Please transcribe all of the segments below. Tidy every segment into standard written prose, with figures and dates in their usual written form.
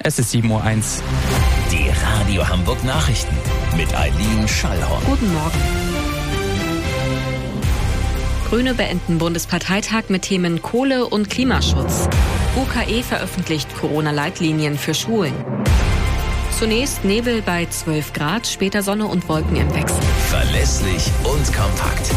Es ist 7:01 Uhr. Die Radio Hamburg Nachrichten mit Eileen Schallhorn. Guten Morgen. Grüne beenden Bundesparteitag mit Themen Kohle und Klimaschutz. UKE veröffentlicht Corona-Leitlinien für Schulen. Zunächst Nebel bei 12 Grad, später Sonne und Wolken im Wechsel. Verlässlich und kompakt.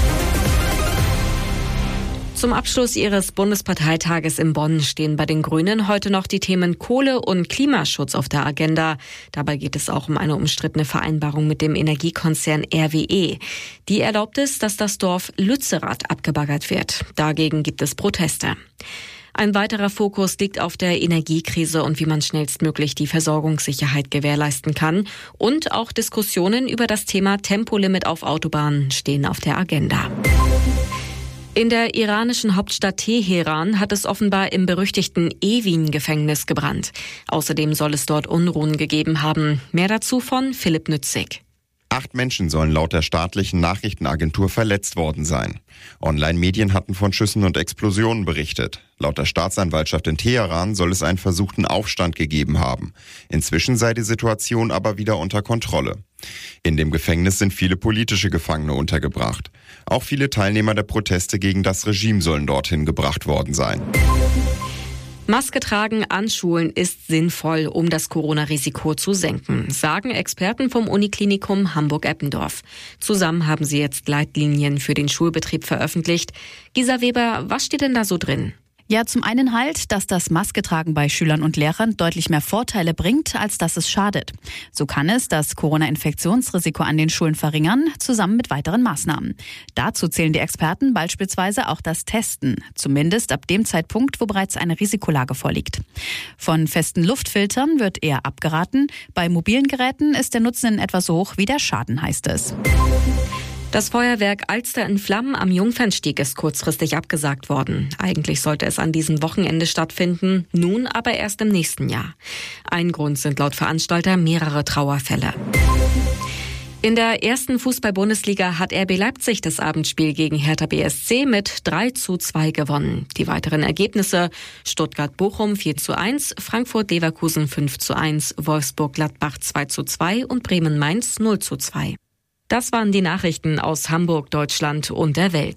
Zum Abschluss ihres Bundesparteitages in Bonn stehen bei den Grünen heute noch die Themen Kohle und Klimaschutz auf der Agenda. Dabei geht es auch um eine umstrittene Vereinbarung mit dem Energiekonzern RWE. Die erlaubt es, dass das Dorf Lützerath abgebaggert wird. Dagegen gibt es Proteste. Ein weiterer Fokus liegt auf der Energiekrise und wie man schnellstmöglich die Versorgungssicherheit gewährleisten kann. Und auch Diskussionen über das Thema Tempolimit auf Autobahnen stehen auf der Agenda. In der iranischen Hauptstadt Teheran hat es offenbar im berüchtigten Evin-Gefängnis gebrannt. Außerdem soll es dort Unruhen gegeben haben. Mehr dazu von Philipp Nützig. 8 Menschen sollen laut der staatlichen Nachrichtenagentur verletzt worden sein. Online-Medien hatten von Schüssen und Explosionen berichtet. Laut der Staatsanwaltschaft in Teheran soll es einen versuchten Aufstand gegeben haben. Inzwischen sei die Situation aber wieder unter Kontrolle. In dem Gefängnis sind viele politische Gefangene untergebracht. Auch viele Teilnehmer der Proteste gegen das Regime sollen dorthin gebracht worden sein. Maske tragen an Schulen ist sinnvoll, um das Corona-Risiko zu senken, sagen Experten vom Uniklinikum Hamburg-Eppendorf. Zusammen haben sie jetzt Leitlinien für den Schulbetrieb veröffentlicht. Gisa Weber, was steht denn da so drin? Ja, zum einen halt, dass das Masketragen bei Schülern und Lehrern deutlich mehr Vorteile bringt, als dass es schadet. So kann es das Corona-Infektionsrisiko an den Schulen verringern, zusammen mit weiteren Maßnahmen. Dazu zählen die Experten beispielsweise auch das Testen, zumindest ab dem Zeitpunkt, wo bereits eine Risikolage vorliegt. Von festen Luftfiltern wird eher abgeraten. Bei mobilen Geräten ist der Nutzen in etwa so hoch wie der Schaden, heißt es. Das Feuerwerk Alster in Flammen am Jungfernstieg ist kurzfristig abgesagt worden. Eigentlich sollte es an diesem Wochenende stattfinden, nun aber erst im nächsten Jahr. Ein Grund sind laut Veranstalter mehrere Trauerfälle. In der ersten Fußball-Bundesliga hat RB Leipzig das Abendspiel gegen Hertha BSC mit 3:2 gewonnen. Die weiteren Ergebnisse: Stuttgart-Bochum 4:1, Frankfurt-Leverkusen 5:1, Wolfsburg-Gladbach 2:2 und Bremen-Mainz 0:2. Das waren die Nachrichten aus Hamburg, Deutschland und der Welt.